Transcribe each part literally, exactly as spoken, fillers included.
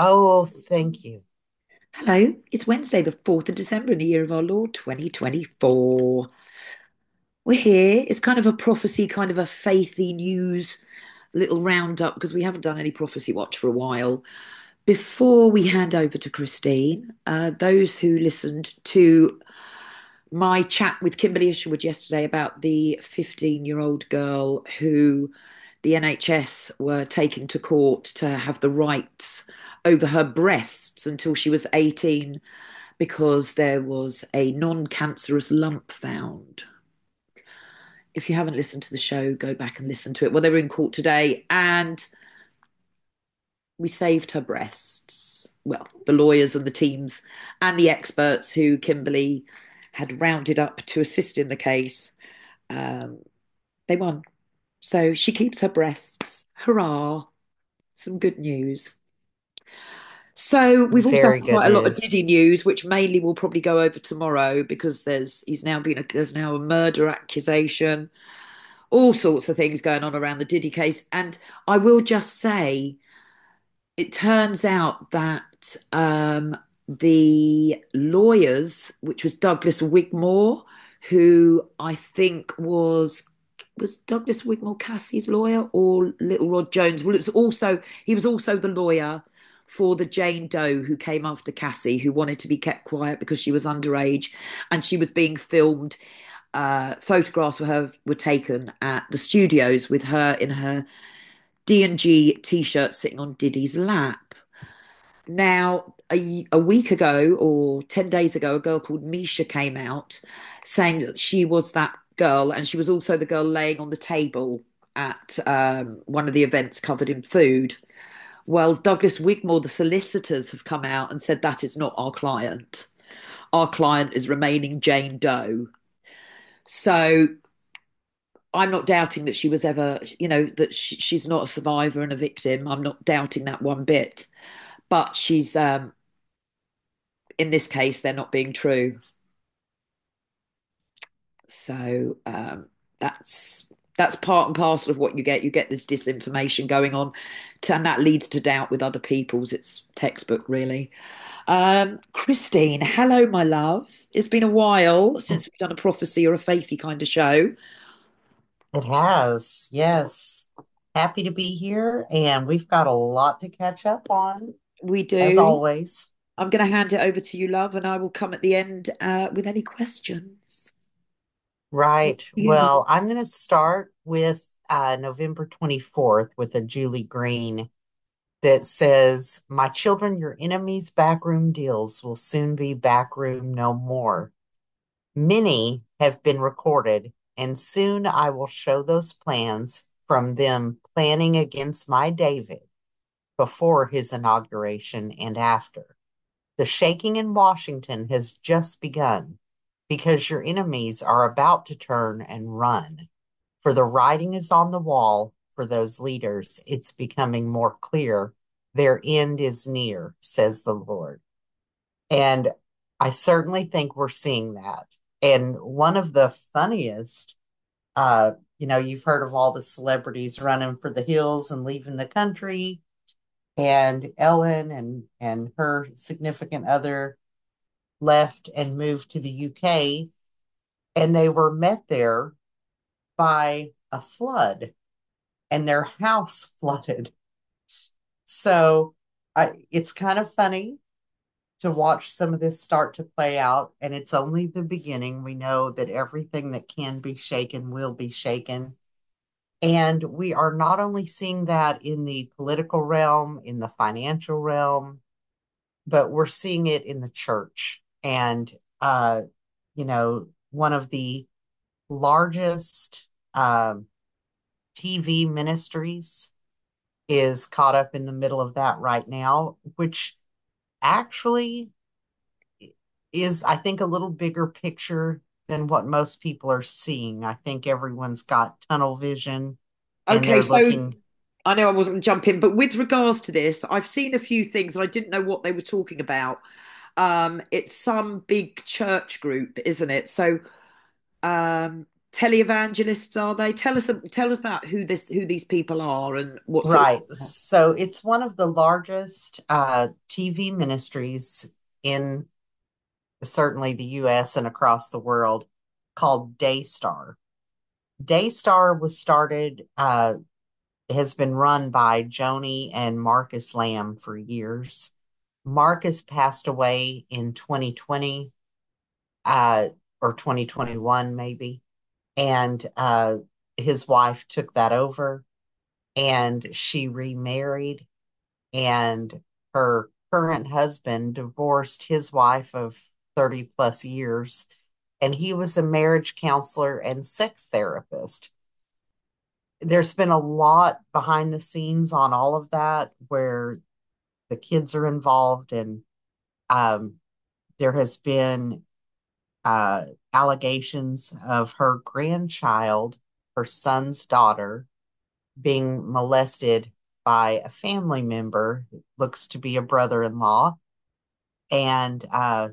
Oh, thank you. Hello, it's Wednesday, the fourth of December in the year of our Lord twenty twenty-four. We're here. It's kind of a prophecy, kind of a faithy news little roundup because we haven't done any prophecy watch for a while. Before we hand over to Christine, uh, those who listened to my chat with Kimberly Isherwood yesterday about the fifteen year old girl who the N H S were taking to court to have the rights over her breasts until she was eighteen because there was a non cancerous lump found. If you haven't listened to the show, go back and listen to it. Well, they were in court today and we saved her breasts. Well, the lawyers and the teams and the experts who Kimberly had rounded up to assist in the case, um, they won. So she keeps her breasts. Hurrah. Some good news. So we've also Very had good quite a lot of news. Diddy news, which mainly will probably go over tomorrow because there's he's now been a, there's now a murder accusation, all sorts of things going on around the Diddy case. And I will just say, it turns out that um, the lawyers, which was Douglas Wigmore, who I think was was Douglas Wigmore Cassie's lawyer or Little Rod Jones. Well, it was also he was also the lawyer for the Jane Doe who came after Cassie, who wanted to be kept quiet because she was underage and she was being filmed. Uh, photographs of her were taken at the studios with her in her D and G t-shirt sitting on Diddy's lap. Now, a, a week ago or ten days ago, a girl called Misha came out saying that she was that girl and she was also the girl laying on the table at um, one of the events covered in food. Well, Douglas Wigmore, the solicitors, have come out and said that is not our client. Our client is remaining Jane Doe. So I'm not doubting that she was ever, you know, that she, she's not a survivor and a victim. I'm not doubting that one bit. But she's, um, in this case, they're not being true. So um, that's that's part and parcel of what you get. You get this disinformation going on, to, and that leads to doubt with other people's. It's textbook, really. Um, Christine, hello, my love. It's been a while since we've done a prophecy or a faithy kind of show. It has. Yes. Happy to be here. And we've got a lot to catch up on, We as do. always. I'm going to hand it over to you, love, and I will come at the end uh, with any questions. Right. You, my Well, I'm going to start with uh, November twenty-fourth with a Julie Green that says, "My children, your enemies' backroom deals will soon be backroom no more. Many have been recorded, and soon I will show those plans from them planning against my David before his inauguration and after. The shaking in Washington has just begun because your enemies are about to turn and run. For the writing is on the wall for those leaders. It's becoming more clear. Their end is near, says the Lord." And I certainly think we're seeing that. And one of the funniest, uh, you know, you've heard of all the celebrities running for the hills and leaving the country, and Ellen and and her significant other left and moved to the U K, and they were met there by a flood, and their house flooded. So I, it's kind of funny to watch some of this start to play out, and it's only the beginning. We know that everything that can be shaken will be shaken. And we are not only seeing that in the political realm, in the financial realm, but we're seeing it in the church. And, uh, you know, one of the largest um, T V ministries is caught up in the middle of that right now, which actually is, I think, a little bigger picture than what most people are seeing. I think everyone's got tunnel vision and Okay, they're so looking. I know I wasn't jumping, but with regards to this, I've seen a few things and I didn't know what they were talking about. Um, it's some big church group, isn't it? So, um, televangelists are they? Tell us tell us about who this who these people are and what sort Right. of. So it's one of the largest uh, T V ministries in certainly the U S and across the world called Daystar. Daystar was started, uh, has been run by Joni and Marcus Lamb for years. Marcus passed away in twenty twenty, uh, or twenty twenty-one, maybe. And uh, his wife took that over and she remarried. And her current husband divorced his wife of thirty plus years. And he was a marriage counselor and sex therapist. There's been a lot behind the scenes on all of that where the kids are involved, and um, there has been uh, allegations of her grandchild, her son's daughter, being molested by a family member that looks to be a brother-in-law. And uh,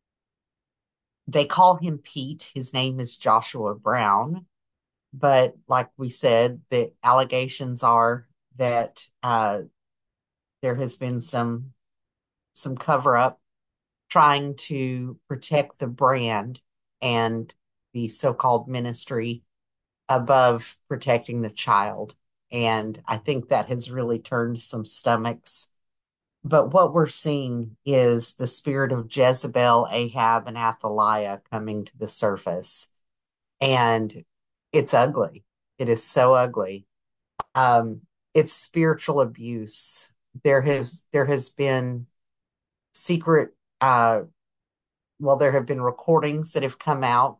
they call him Pete. His name is Joshua Brown. But like we said, the allegations are that uh, there has been some some cover up trying to protect the brand and the so-called ministry above protecting the child. And I think that has really turned some stomachs. But what we're seeing is the spirit of Jezebel, Ahab, and Athaliah coming to the surface. And it's ugly. It is so ugly. Um, it's spiritual abuse. There has there has been secret uh well, there have been recordings that have come out,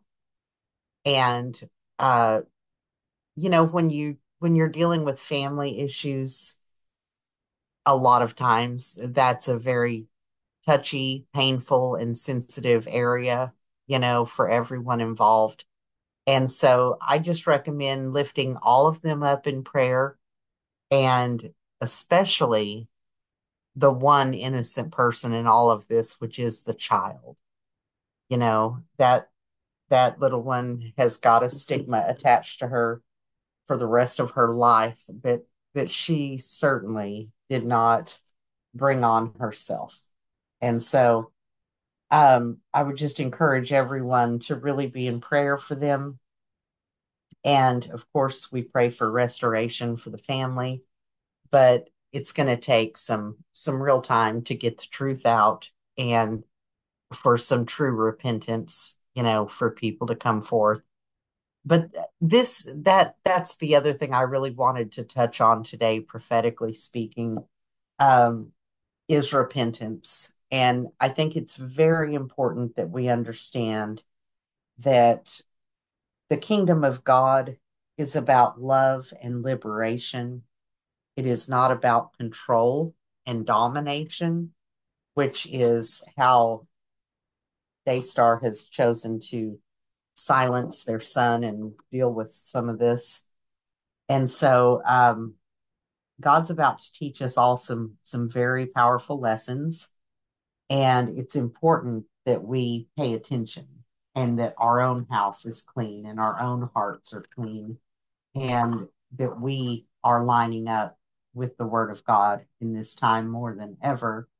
and uh you know, when you when you're dealing with family issues, a lot of times that's a very touchy, painful, and sensitive area, you know, for everyone involved. And so I just recommend lifting all of them up in prayer, and especially the one innocent person in all of this, which is the child. You know, that that little one has got a stigma attached to her for the rest of her life that that she certainly did not bring on herself. And so um, I would just encourage everyone to really be in prayer for them. And of course, we pray for restoration for the family, but it's going to take some some real time to get the truth out, and for some true repentance, you know, for people to come forth. But this that that's the other thing I really wanted to touch on today, prophetically speaking, um, is repentance. And I think it's very important that we understand that the kingdom of God is about love and liberation. It is not about control and domination, which is how Daystar has chosen to silence their son and deal with some of this. And so um, God's about to teach us all some some very powerful lessons, and it's important that we pay attention and that our own house is clean and our own hearts are clean, and that we are lining up with the word of God in this time more than ever.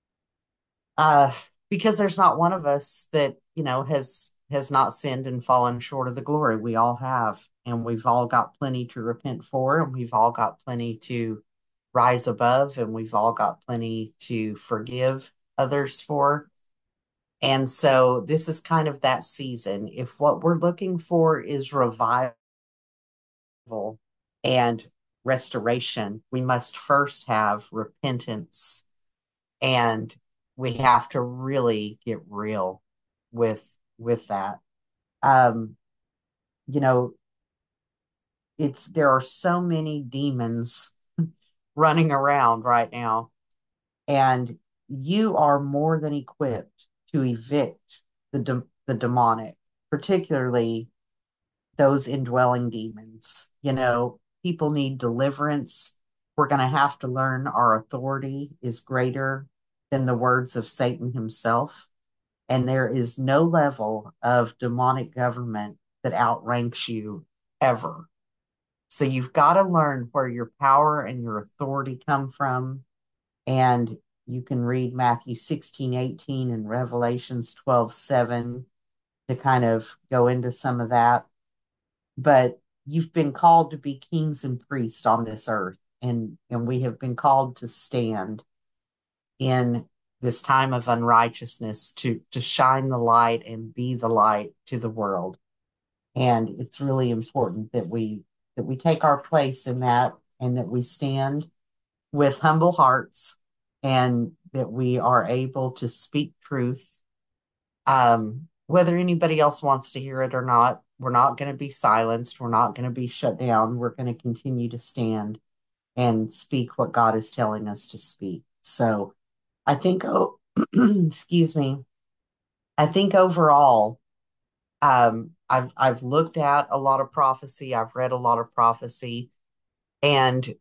Uh, because there's not one of us that, you know, has has not sinned and fallen short of the glory. We all have, and we've all got plenty to repent for, and we've all got plenty to rise above, and we've all got plenty to forgive others for. And so this is kind of that season. If what we're looking for is revival and restoration, we must first have repentance, and we have to really get real with with that. Um, you know, it's there are so many demons running around right now, and you are more than equipped to evict the de- the demonic, particularly those indwelling demons. You know, people need deliverance. We're going to have to learn our authority is greater than the words of Satan himself. And there is no level of demonic government that outranks you ever. So you've got to learn where your power and your authority come from. And you can read Matthew sixteen eighteen and Revelations twelve seven to kind of go into some of that. But you've been called to be kings and priests on this earth. And, and we have been called to stand in this time of unrighteousness to, to shine the light and be the light to the world. And it's really important that we that we take our place in that and that we stand with humble hearts and that we are able to speak truth. Um, whether anybody else wants to hear it or not, we're not going to be silenced. We're not going to be shut down. We're going to continue to stand and speak what God is telling us to speak. So I think, oh, excuse me, I think overall, um, I've I've looked at a lot of prophecy. I've read a lot of prophecy, and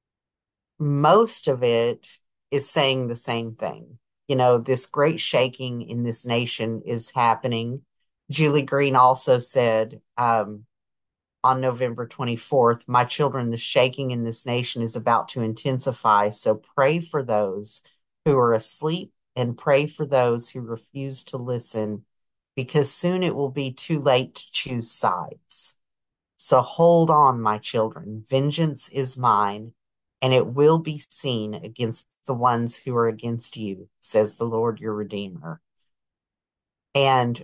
most of it is saying the same thing. You know, this great shaking in this nation is happening. Julie Green also said um, on November twenty-fourth, my children, the shaking in this nation is about to intensify. So pray for those who are asleep and pray for those who refuse to listen because soon it will be too late to choose sides. So hold on, my children. Vengeance is mine, and it will be seen against the ones who are against you, says the Lord your Redeemer. And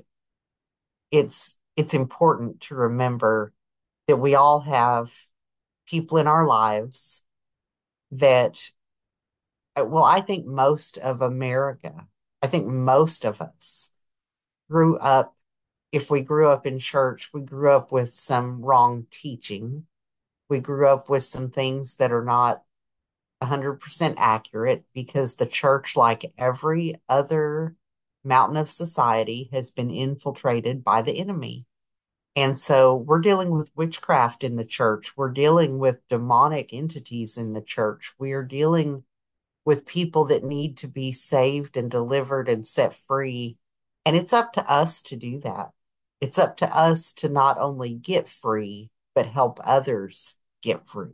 it's it's important to remember that we all have people in our lives that, well, I think most of America, I think most of us grew up, if we grew up in church, we grew up with some wrong teaching. We grew up with some things that are not one hundred percent accurate because the church, like every other mountain of society, has been infiltrated by the enemy. And so we're dealing with witchcraft in the church. We're dealing with demonic entities in the church. We are dealing with people that need to be saved and delivered and set free. And it's up to us to do that. It's up to us to not only get free, but help others get free.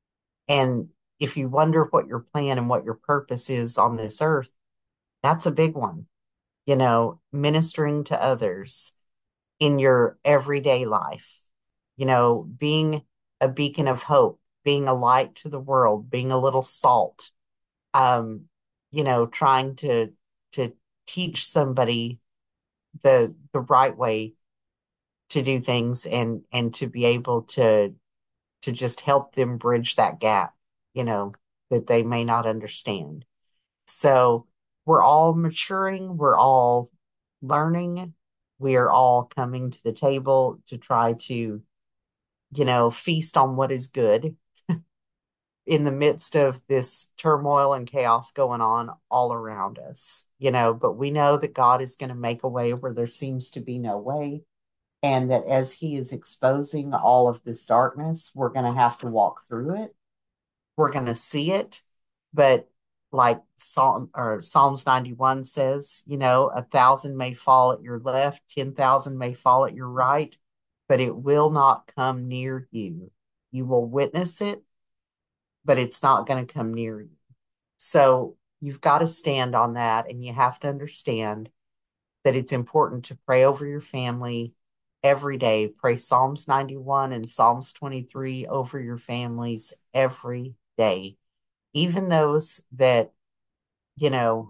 And if you wonder what your plan and what your purpose is on this earth, that's a big one. You know, ministering to others in your everyday life, you know, being a beacon of hope, being a light to the world, being a little salt, um, you know, trying to to teach somebody the the right way to do things and and to be able to to just help them bridge that gap, you know, that they may not understand. So we're all maturing, we're all learning, we are all coming to the table to try to, you know, feast on what is good in the midst of this turmoil and chaos going on all around us, you know, but we know that God is going to make a way where there seems to be no way. And that as He is exposing all of this darkness, we're going to have to walk through it. We're going to see it. But like Psalm or Psalms ninety-one says, you know, a thousand may fall at your left, ten thousand may fall at your right, but it will not come near you. You will witness it, but it's not going to come near you. So you've got to stand on that, and you have to understand that it's important to pray over your family every day. Pray Psalms ninety-one and Psalms twenty-three over your families every day, even those that, you know,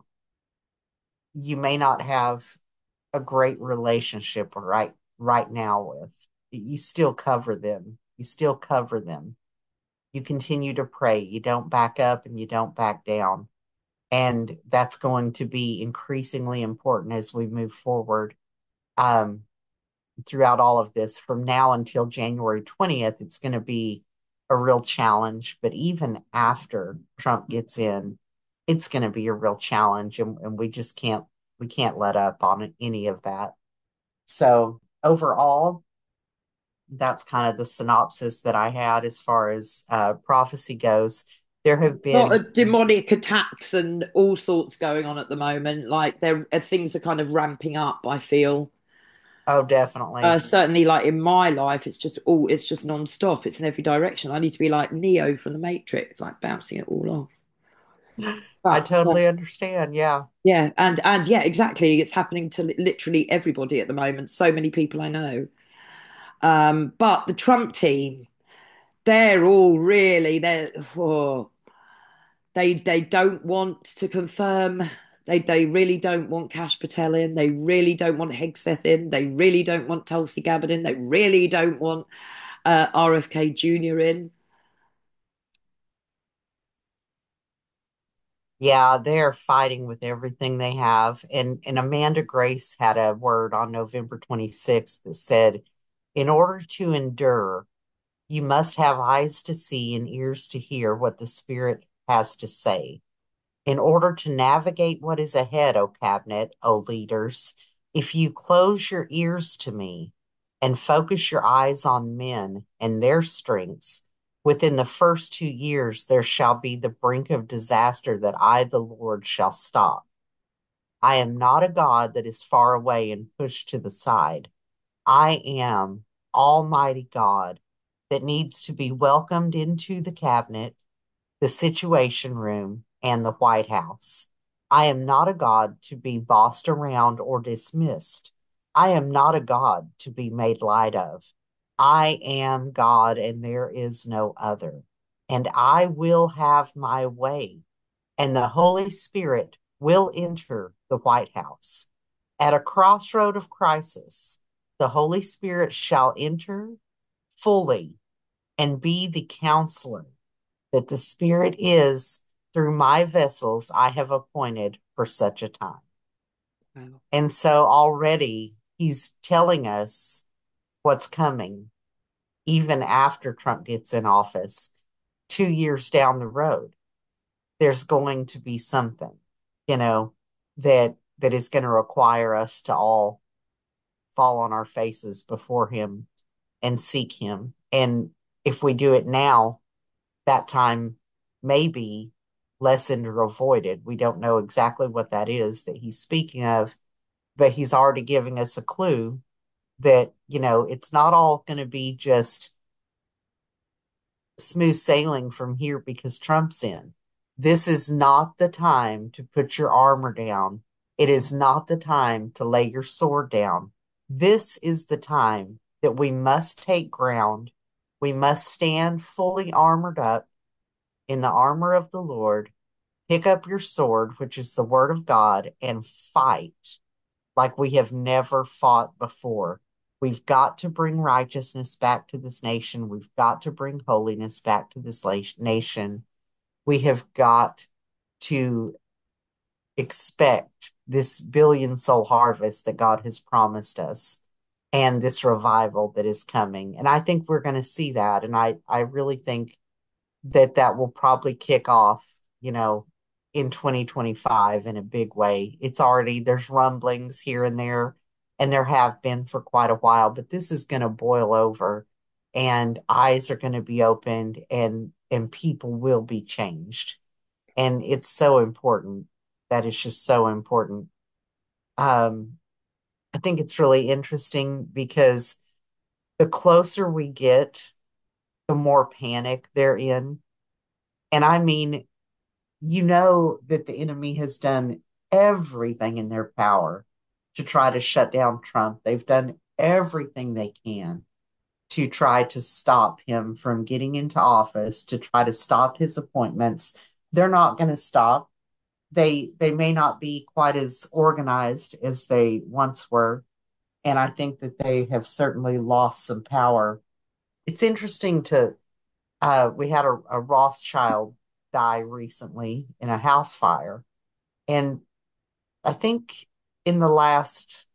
you may not have a great relationship right right now with. You still cover them. You still cover them. You continue to pray. You don't back up and you don't back down. And that's going to be increasingly important as we move forward um, throughout all of this. From now until January twentieth, it's going to be a real challenge. But even after Trump gets in, it's going to be a real challenge. And, and we just can't, we can't let up on any of that. So overall, that's kind of the synopsis that I had as far as uh, prophecy goes. There have A lot been, of demonic attacks and all sorts going on at the moment. Like there, things are kind of ramping up, I feel. Oh, Uh, definitely. certainly, like in my life, it's just all it's just non-stop. It's in every direction. I need to be like Neo from the Matrix, like bouncing it all off. I But uh, totally understand. Yeah. yeah, and and yeah, exactly. It's happening to li- literally everybody at the moment. So many people I know. Um, but the Trump team, they're all really they're oh, they they don't want to confirm. They they really don't want Cash Patel in. They really don't want Hegseth in. They really don't want Tulsi Gabbard in. They really don't want uh, R F K Junior in. Yeah, they're fighting with everything they have. And and Amanda Grace had a word on November twenty-sixth that said, in order to endure, you must have eyes to see and ears to hear what the Spirit has to say. In order to navigate what is ahead, O cabinet, O leaders, if you close your ears to me and focus your eyes on men and their strengths, within the first two years there shall be the brink of disaster that I, the Lord, shall stop. I am not a God that is far away and pushed to the side. I am Almighty God that needs to be welcomed into the cabinet, the Situation Room, and the White House. I am not a God to be bossed around or dismissed. I am not a God to be made light of. I am God and there is no other. And I will have my way, and the Holy Spirit will enter the White House. At a crossroad of crisis, the Holy Spirit shall enter fully and be the counselor that the Spirit is through my vessels I have appointed for such a time. Wow. And so already he's telling us what's coming, even after Trump gets in office, two years down the road. There's going to be something, you know, that that is going to require us to all fall on our faces before him and seek him. And if we do it now, that time may be lessened or avoided. We don't know exactly what that is that he's speaking of, but he's already giving us a clue that, you know, it's not all going to be just smooth sailing from here because Trump's in. This is not the time to put your armor down. It is not the time to lay your sword down. This is the time that we must take ground. We must stand fully armored up in the armor of the Lord, pick up your sword, which is the word of God, and fight like we have never fought before. We've got to bring righteousness back to this nation. We've got to bring holiness back to this nation. We have got to expect this billion soul harvest that God has promised us and this revival that is coming. And I think we're going to see that. And I, I really think that that will probably kick off, you know, in twenty twenty-five in a big way. It's already, there's rumblings here and there, and there have been for quite a while, but this is going to boil over and eyes are going to be opened and and people will be changed. And it's so important. That is just so important. Um, I think it's really interesting because the closer we get, the more panic they're in. And I mean, you know that the enemy has done everything in their power to try to shut down Trump. They've done everything they can to try to stop him from getting into office, to try to stop his appointments. They're not going to stop. They they may not be quite as organized as they once were, and I think that they have certainly lost some power. It's interesting to uh, we had a, a Rothschild die recently in a house fire. And I think in the last,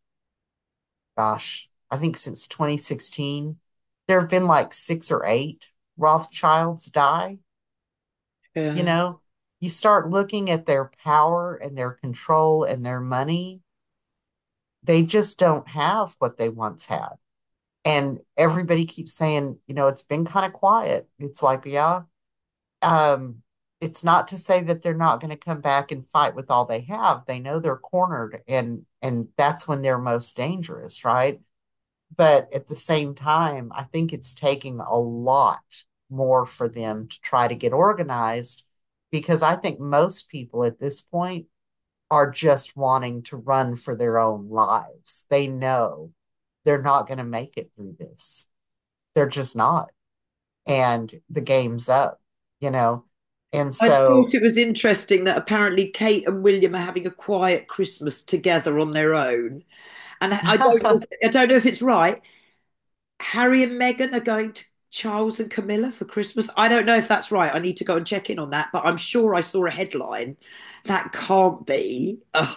gosh, I think since twenty sixteen, there have been like six or eight Rothschilds die. You Yeah. know, you start looking at their power and their control and their money, they just don't have what they once had. And everybody keeps saying, you know, it's been kind of quiet. It's like, yeah, um, it's not to say that they're not going to come back and fight with all they have. They know they're cornered, and and that's when they're most dangerous, right? but at the same time, I think it's taking a lot more for them to try to get organized because I think most people at this point are just wanting to run for their own lives. They know they're not going to make it through this. They're just not. And the game's up, you know? And I thought so it was interesting that apparently Kate and William are having a quiet Christmas together on their own. And I don't know if, I don't know if it's right. Harry and Meghan are going to Charles and Camilla for Christmas. I don't know if that's right. I need to go and check in on that, but I'm sure I saw a headline. That can't be. Ugh.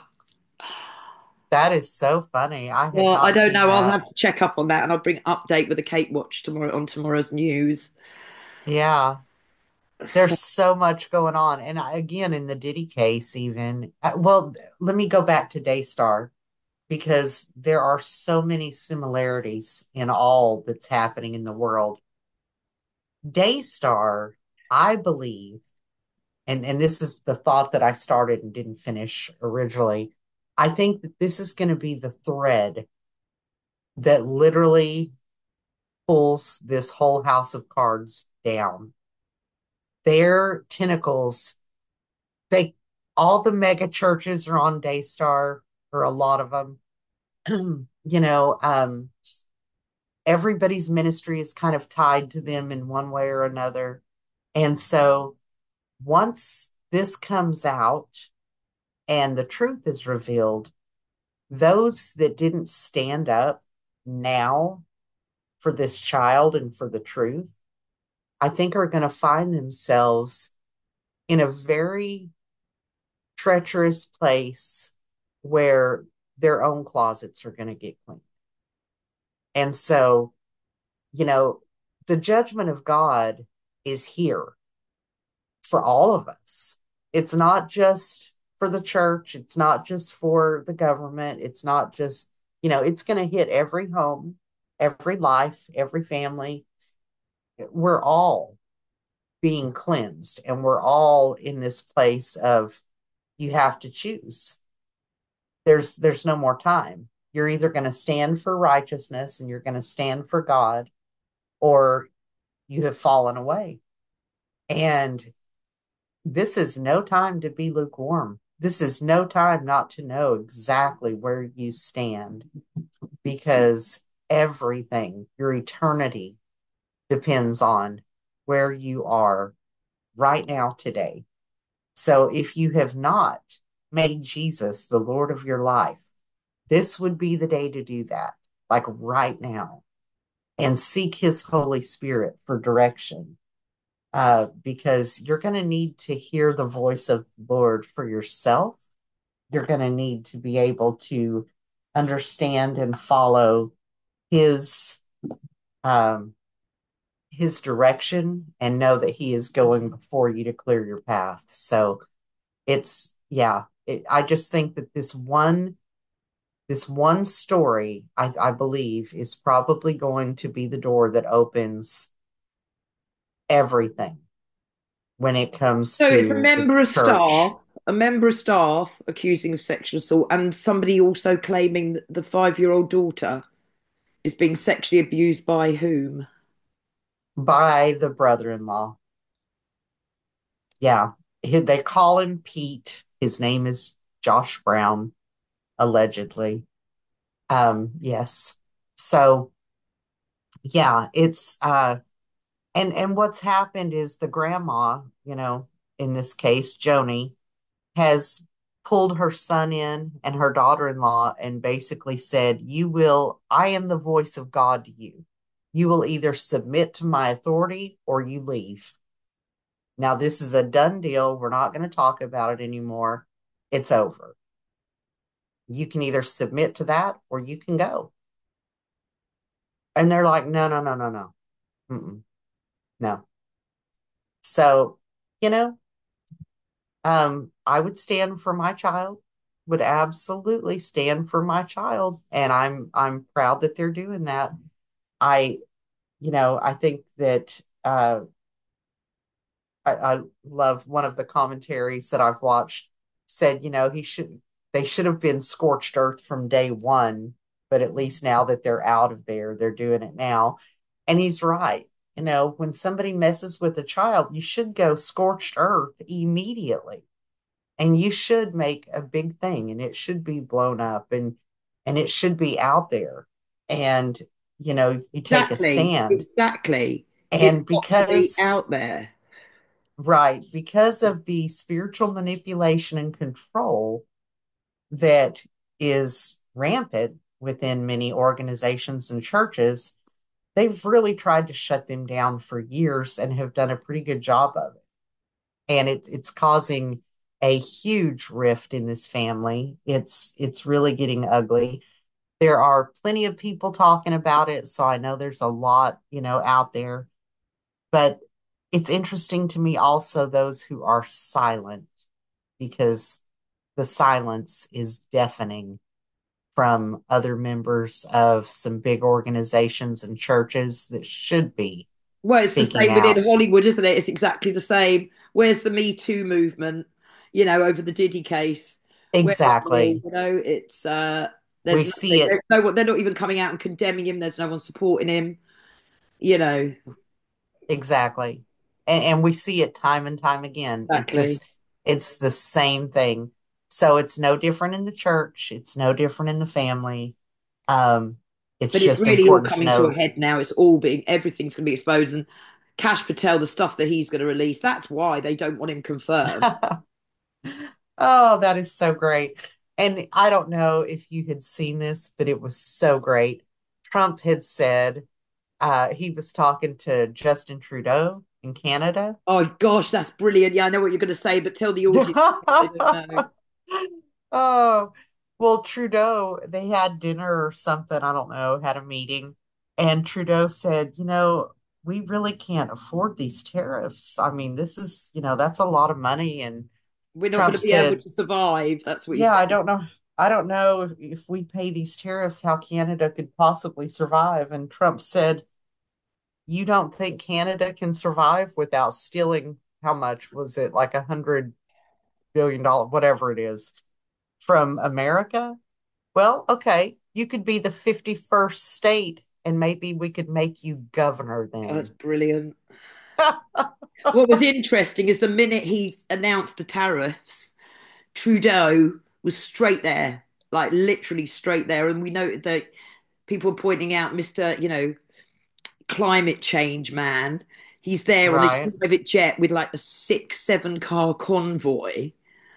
that is so funny. I had Well, I not don't seen know. I'll that. have to check up on that, and I'll bring an update with the Kate Watch tomorrow on tomorrow's news. Yeah. So, There's so much going on. And I, again, in the Diddy case, even, uh, well, let me go back to Daystar because there are so many similarities in all that's happening in the world. Daystar, I believe, and, and this is the thought that I started and didn't finish originally. I think that this is going to be the thread that literally pulls this whole house of cards down. Their tentacles, they all the mega churches are on Daystar, or a lot of them. you know, um, everybody's ministry is kind of tied to them in one way or another. And so once this comes out and the truth is revealed, those that didn't stand up now for this child and for the truth, I think are going to find themselves in a very treacherous place where their own closets are going to get cleaned. And so, you know, the judgment of God is here for all of us. It's not just for the church, it's not just for the government, it's not just, you know, it's going to hit every home, every life, every family. We're all being cleansed and we're all in this place of you have to choose. There's there's no more time. You're either going to stand for righteousness and you're going to stand for God, or you have fallen away. And this is no time to be lukewarm. This is no time not to know exactly where you stand because everything, your eternity, depends on where you are right now today. So if you have not made Jesus the Lord of your life, this would be the day to do that, like right now, and seek his Holy Spirit for direction. Uh, because you're going to need to hear the voice of the Lord for yourself. You're going to need to be able to understand and follow his um, his direction and know that he is going before you to clear your path. So it's yeah, it, I just think that this one this one story, I, I believe, is probably going to be the door that opens everything when it comes so it's a to the member of church. staff, a member of staff accusing of sexual assault, and somebody also claiming that the five-year-old daughter is being sexually abused by whom? By the brother-in-law. Yeah. He- they call him Pete. His name is Josh Brown, allegedly. Um, yes. So yeah, it's uh and and what's happened is the grandma, you know, in this case, Joni, has pulled her son in and her daughter-in-law and basically said, you will, I am the voice of God to you. You will either submit to my authority or you leave. Now, this is a done deal. We're not going to talk about it anymore. It's over. You can either submit to that or you can go. And they're like, no, no, no, no, no. Mm-mm, no. So, you know, um, I would stand for my child, would absolutely stand for my child. And I'm I'm proud that they're doing that. I, you know, I think that uh I, I love one of the commentaries that I've watched said, you know, he should they should have been scorched earth from day one but at least now that they're out of there, they're doing it now. And he's right. You know, when somebody messes with a child, you should go scorched earth immediately. And you should make a big thing and it should be blown up and and it should be out there. And you know, you take a Exactly, stand. exactly. It's And got to be because out there. right, because of the spiritual manipulation and control that is rampant within many organizations and churches, they've really tried to shut them down for years and have done a pretty good job of it. And it, it's causing a huge rift in this family. It's it's really getting ugly. There are plenty of people talking about it, so I know there's a lot, you know, out there. But it's interesting to me also those who are silent because the silence is deafening from other members of some big organizations and churches that should be Well, it's the speaking same within out. Hollywood, isn't it? It's exactly the same. Where's the Me Too movement? You know, over the Diddy case. Where are they? Exactly. You know, it's uh We there's see nothing. There's it no one. They're not even coming out and condemning him. There's no one supporting him. You know, exactly. And, and we see it time and time again. It exactly. just, it's the same thing. So it's no different in the church. It's no different in the family. Um, it's But it's just really all important to coming to a know. head now. It's all being everything's going to be exposed, and Cash Patel, the stuff that he's going to release. That's why they don't want him confirmed. Oh, that is so great. And I don't know if you had seen this, but it was so great. Trump had said uh, he was talking to Justin Trudeau in Canada. Oh gosh, that's brilliant. Yeah, I know what you're going to say, but tell the audience they don't know. Oh, well, Trudeau, they had dinner or something. I don't know, had a meeting. And Trudeau said, you know, we really can't afford these tariffs. I mean, this is, you know, that's a lot of money. And We're not going Trump to be able said, to survive. That's what he yeah, said. I don't know. I don't know if, if we pay these tariffs, how Canada could possibly survive. And Trump said, you don't think Canada can survive without stealing, how much was it? Like a hundred billion dollars, whatever it is, from America? Well, okay, you could be the fifty-first state and maybe we could make you governor Oh, that's then. brilliant. What was interesting is the minute he announced the tariffs, Trudeau was straight there, like literally straight there. And we noted that people were pointing out Mister, you know, climate change man. He's there on his Right. private jet with like a six, seven car convoy.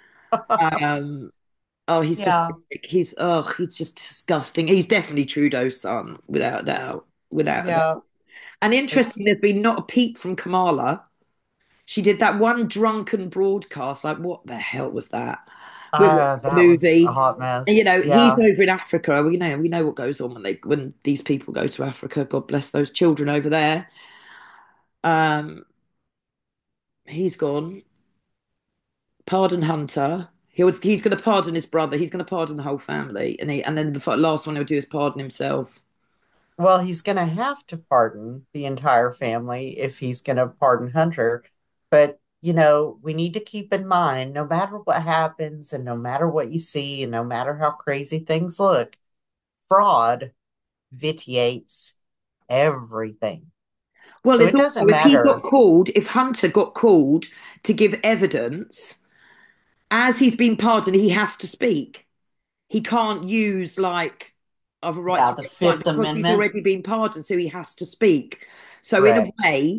Um, oh, he's Yeah. pathetic. He's oh, he's just disgusting. He's definitely Trudeau's son, without a doubt. Without a Yeah. doubt. And It's interesting, there's been not a peep from Kamala. She did that one drunken broadcast. Like, what the hell was that? We're watching uh the that was a movie. hot And, you mess. know, he's Yeah. over in Africa. We know we know what goes on when they when these people go to Africa. God bless those children over there. Um, he's gone. Pardon Hunter. He was, he's going to pardon his brother. He's going to pardon the whole family, and he and then the last one he'll do is pardon himself. Well, he's going to have to pardon the entire family if he's going to pardon Hunter. But, you know, we need to keep in mind no matter what happens and no matter what you see and no matter how crazy things look, fraud vitiates everything. Well, So it's it also doesn't if he got matter. called, if Hunter got called to give evidence, as he's been pardoned, he has to speak. He can't use like of a right Yeah, to the remain silent Fifth because he's Amendment. already been pardoned, so he has to speak. So in a Correct. way,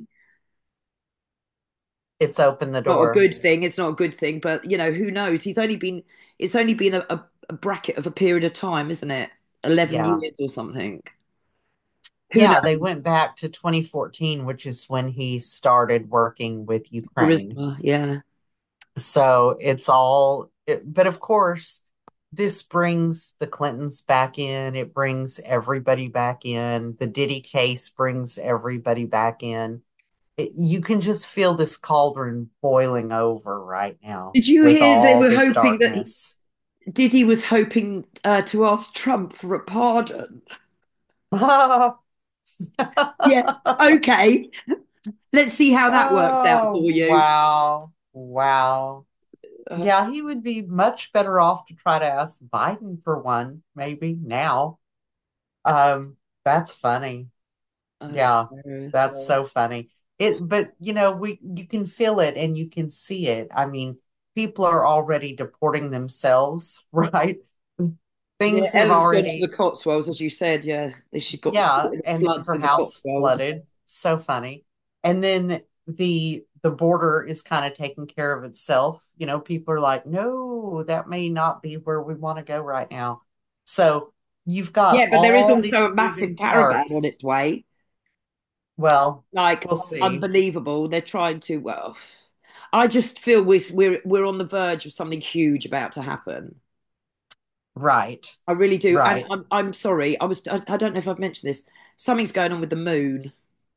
It's opened the not a door. good thing. It's not a good thing, but you know, who knows? He's only been it's only been a, a, a bracket of a period of time, isn't it? Eleven Yeah. years or something. Who Yeah, they knows? went back to twenty fourteen, which is when he started working with Ukraine. Charisma, yeah. So it's all, it, but of course, this brings the Clintons back in. It brings everybody back in. The Diddy case brings everybody back in. It, you can just feel this cauldron boiling over right now Did you with hear they all were this hoping that darkness. Diddy was hoping uh, to ask Trump for a pardon? Oh, Yeah. Okay. Let's see how that works out oh, for you. wow. Wow. Uh, Yeah, he would be much better off to try to ask Biden for one, maybe now. Um, that's funny. Oh, it's Yeah, hilarious. that's Yeah. so funny. It, but you know, we you can feel it and you can see it. I mean, people are already deporting themselves, right? Yeah, Things have Ellen's gone to already, the Cotswolds, as you said. Yeah, she got yeah, and floods her in the house Cotswolds. flooded. So funny. And then the the border is kind of taking care of itself. You know, people are like, no, that may not be where we want to go right now. So you've got Yeah, but there is all these also a massive moving caravan on parts. its way. Well, Like we'll see. unbelievable. They're trying to. Well, I just feel we're we're we're on the verge of something huge about to happen. Right. I really do. And Right. I'm I'm sorry. I was I, I don't know if I've mentioned this. Something's going on with the moon.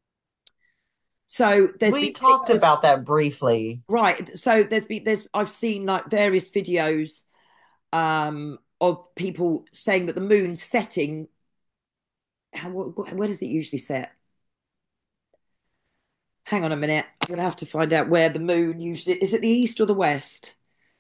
So there's We been talked pictures. about that briefly. Right. So there's been there's I've seen like various videos um of people saying that the moon's setting. How wh- where does it usually set? Hang on a minute. I'm gonna have to find out where the moon usually is. It the east or the west?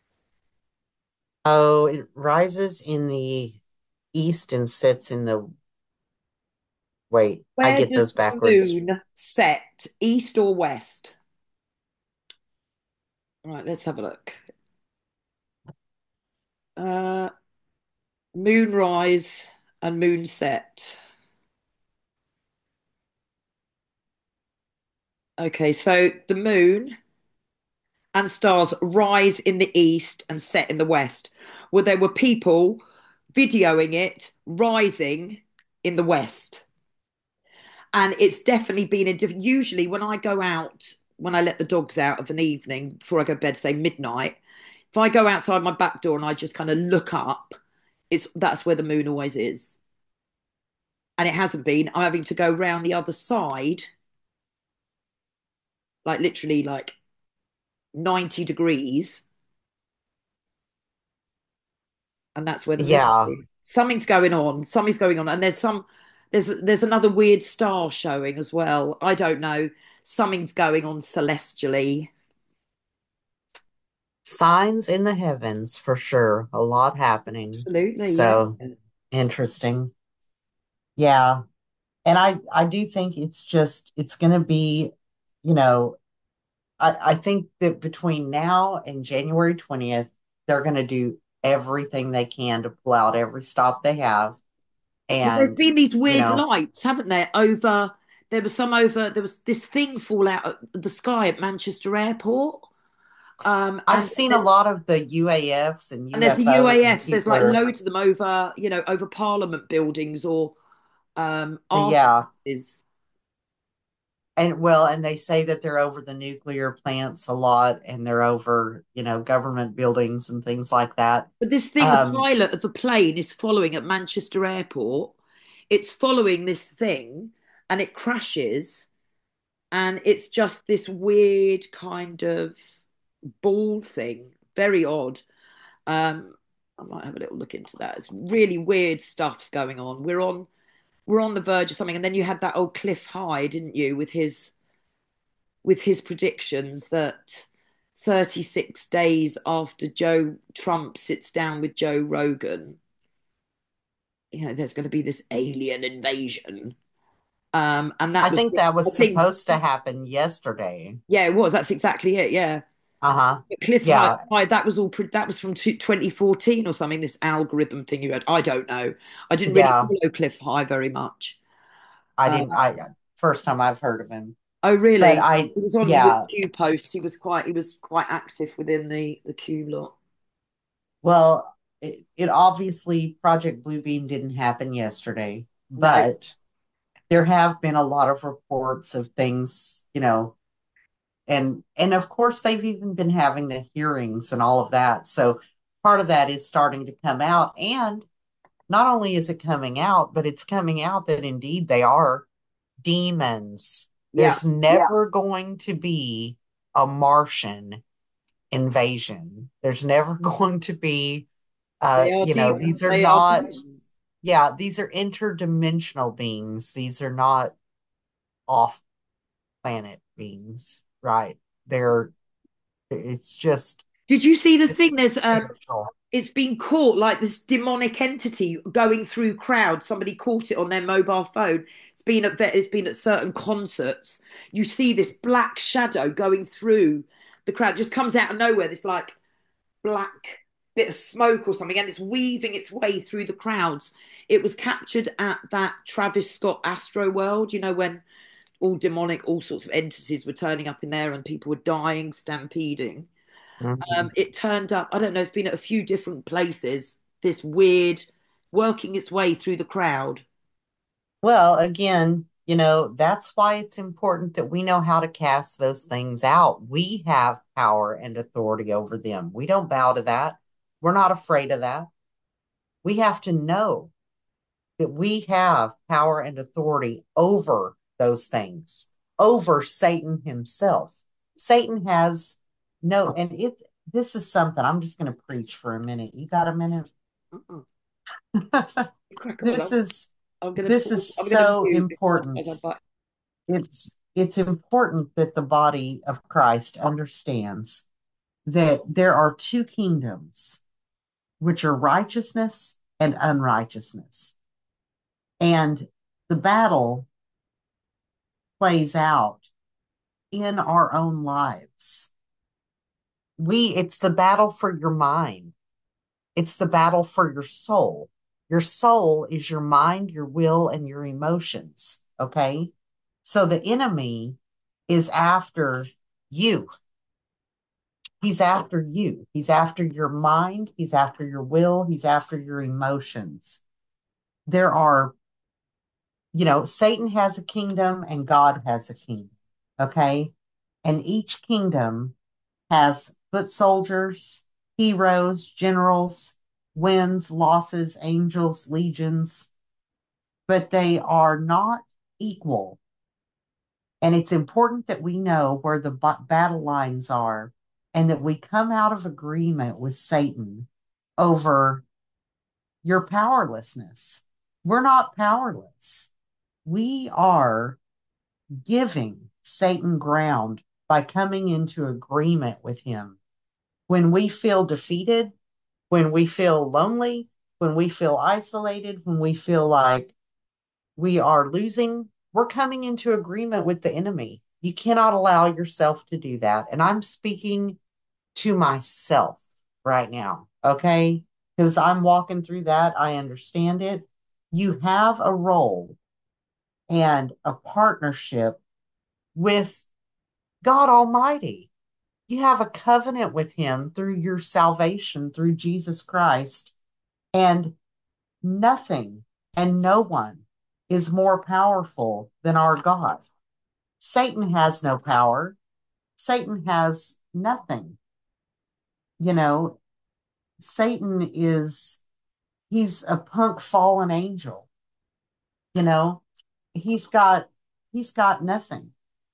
Oh, it rises in the east and sets in the, wait, I Where get does those the backwards. moon set? East or west? Right, let's have a look. Uh, moon rise and moon set. Okay, so the moon and stars rise in the east and set in the west. Well, there were people videoing it rising in the west. And it's definitely been a different. Usually, when I go out, when I let the dogs out of an evening before I go to bed, say midnight, if I go outside my back door and I just kind of look up, it's that's where the moon always is. And it hasn't been. I'm having to go round the other side, like literally like ninety degrees, and that's where the moon Yeah. is. Something's going on. Something's going on, and there's some. There's there's another weird star showing as well. I don't know. Something's going on celestially. Signs in the heavens for sure. A lot happening. Absolutely, yeah. So interesting. Yeah. And I I do think it's just it's gonna be, you know, I, I think that between now and January twentieth, they're gonna do everything they can to pull out every stop they have. Well, there's And, been these you weird know, lights, haven't there? Over there was some over there was this thing fall out of the sky at Manchester Airport. Um, I've and seen a lot of the U A Fs and and there's the U F Os and U A Fs. There's people like are, loads of them over, you know, over Parliament buildings or um yeah. arches. And well, and they say that they're over the nuclear plants a lot and they're over, you know, government buildings and things like that. But this thing, the Um, pilot of the plane is following at Manchester Airport. It's following this thing and it crashes. And it's just this weird kind of ball thing. Very odd. Um, I might have a little look into that. It's really weird stuff's going on. We're on we're on the verge of something. And then you had that old Cliff High, didn't you, with his with his predictions that thirty-six days after Joe Trump sits down with Joe Rogan, you know, there's going to be this alien invasion. Um, and that I was, think that I was think, supposed to happen yesterday. yeah, it was. That's exactly it. Yeah. Uh-huh. But Cliff High, Yeah, High, that was all. That was from twenty fourteen or something. This algorithm thing you had. I don't know. I didn't really yeah. follow Cliff High very much. I Uh, didn't I first time I've heard of him. oh, But really? I He was on with yeah, Q posts. He was quite. He was quite active within the the Q lot. well, it, it obviously Project Bluebeam didn't happen yesterday, No, but there have been a lot of reports of things, you know, and and of course they've even been having the hearings and all of that. So part of that is starting to come out. And not only is it coming out, but it's coming out that indeed they are demons. yeah, There's never going to be a Martian invasion. There's never going to be, uh, they are you know, demons. these are They are not, demons. yeah, these are interdimensional beings. These are not off planet beings, right? They're, it's just, Did you see the it's thing? There's um spiritual. it's been caught like this demonic entity going through crowds. Somebody caught it on their mobile phone. It's been at it's been at certain concerts. You see this black shadow going through the crowd, just comes out of nowhere. This like black bit of smoke or something, and it's weaving its way through the crowds. It was captured at that Travis Scott Astro World. You know when all demonic, all sorts of entities were turning up in there, and people were dying, stampeding. Um, Mhm. it turned up, I don't know, it's been at a few different places, this weird working its way through the crowd. Well, again, you know, that's why it's important that we know how to cast those things out. We have power and authority over them. We don't bow to that. We're not afraid of that. We have to know that we have power and authority over those things, over Satan himself. Satan has no, and it, this is something I'm just going to preach for a minute. You got a minute? Uh-uh. You crack on. This I'm, is I'm gonna this pause. is I'm gonna so mute because important. otherwise I'm back. It's it's important that the body of Christ understands that there are two kingdoms, which are righteousness and unrighteousness. And the battle plays out in our own lives. We it's the battle for your mind. It's the battle for your soul. Your soul is your mind, your will, and your emotions. Okay. So the enemy is after you. He's after you. He's after your mind. He's after your will. He's after your emotions. There are, you know, Satan has a kingdom and God has a kingdom. Okay. And each kingdom has foot soldiers, heroes, generals, wins, losses, angels, legions, but they are not equal. And it's important that we know where the b- battle lines are and that we come out of agreement with Satan over your powerlessness. We're not powerless. We are giving Satan ground by coming into agreement with him. When we feel defeated, when we feel lonely, when we feel isolated, when we feel like we are losing, we're coming into agreement with the enemy. You cannot allow yourself to do that. And I'm speaking to myself right now, okay? Because I'm walking through that. I understand it. You have a role and a partnership with God Almighty. You have a covenant with Him through your salvation, through Jesus Christ. And nothing and no one is more powerful than our God. Satan has no power. Satan has nothing. You know, Satan is, he's a punk fallen angel. You know, he's got, he's got nothing.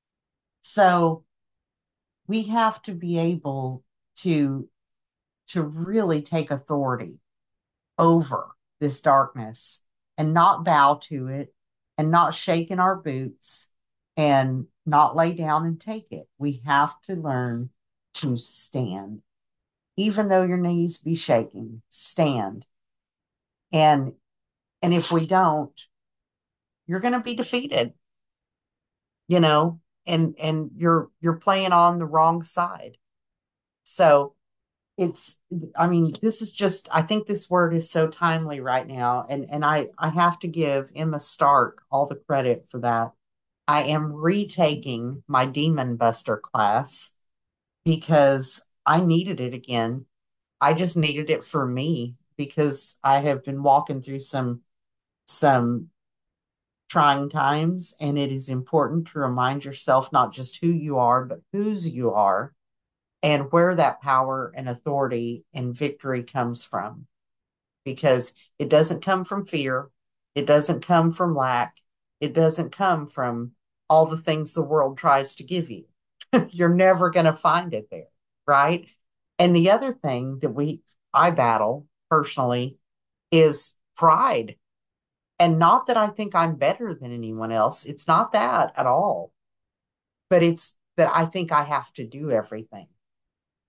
So we have to be able to, to really take authority over this darkness and not bow to it and not shake in our boots and not lay down and take it. We have to learn to stand. Even though your knees be shaking, stand. And and if we don't, you're going to be defeated, you know, and and you're you're playing on the wrong side. So it's I mean this is just I think this word is so timely right now, and and i i have to give Emma Stark all the credit for that. I am retaking my demon buster class because I needed it again. I just needed it for me because I have been walking through some some trying times, and it is important to remind yourself not just who you are but whose you are and where that power and authority and victory comes from, because it doesn't come from fear. It doesn't come from lack. It doesn't come from all the things the world tries to give you. You're never going to find it there, right? And the other thing that we, I battle personally is pride. And not that I think I'm better than anyone else. It's not that at all. But it's that I think I have to do everything.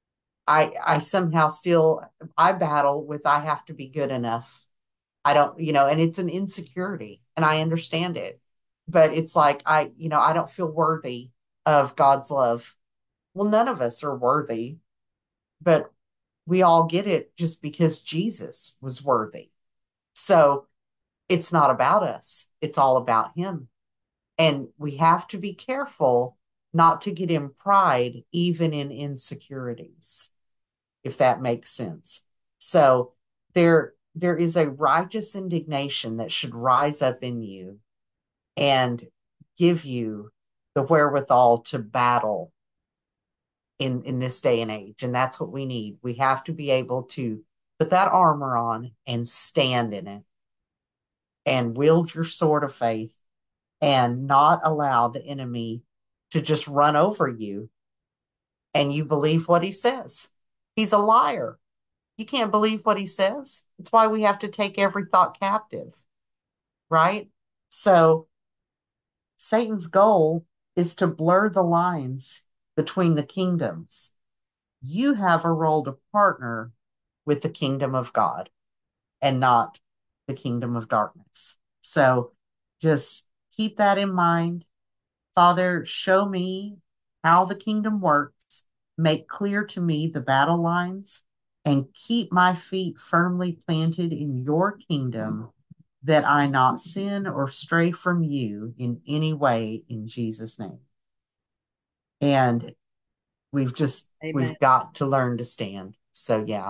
I I somehow still I battle with I have to be good enough. I don't, you know, and it's an insecurity and I understand it. But it's like I, you know, I don't feel worthy of God's love. Well, none of us are worthy, but we all get it just because Jesus was worthy. So it's not about us. It's all about him. And we have to be careful not to get in pride, even in insecurities, if that makes sense. So there, there is a righteous indignation that should rise up in you and give you the wherewithal to battle in, in this day and age. And that's what we need. We have to be able to put that armor on and stand in it and wield your sword of faith and not allow the enemy to just run over you and you believe what he says. He's a liar. You can't believe what he says. It's why we have to take every thought captive, right? So Satan's goal is to blur the lines between the kingdoms. You have a role to partner with the kingdom of God and not the kingdom of darkness. So just keep that in mind. Father, show me how the kingdom works, make clear to me the battle lines, and keep my feet firmly planted in your kingdom that I not sin or stray from you in any way in Jesus' name. And we've just, Amen. we've got to learn to stand. So, yeah,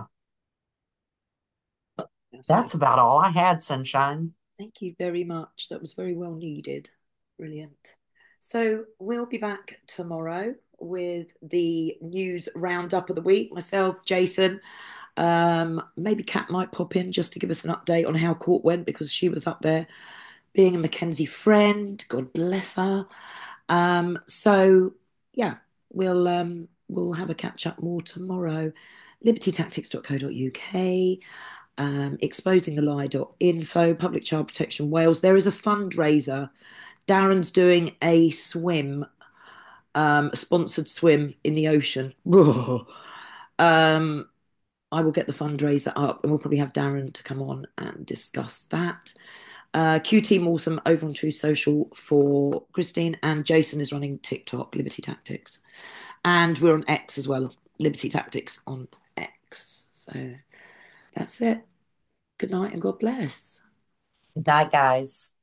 That's that's it. about all I had, Sunshine. Thank you very much. That was very well needed. Brilliant. So we'll be back tomorrow with the news roundup of the week. Myself, Jason, um, maybe Kat might pop in just to give us an update on how court went because she was up there being a Mackenzie friend. God bless her. Um, so yeah, we'll um, we'll have a catch up more tomorrow. liberty tactics dot co dot U K, um, exposing the lie dot info, Public Child Protection Wales. There is a fundraiser. Darren's doing a swim, um, a sponsored swim in the ocean. um, I will get the fundraiser up and we'll probably have Darren to come on and discuss that. Uh, Q Team Awesome over on True Social for Christine, and Jason is running TikTok, Liberty Tactics. And we're on X as well, Liberty Tactics on X. So that's it. Good night and God bless. Good night, guys.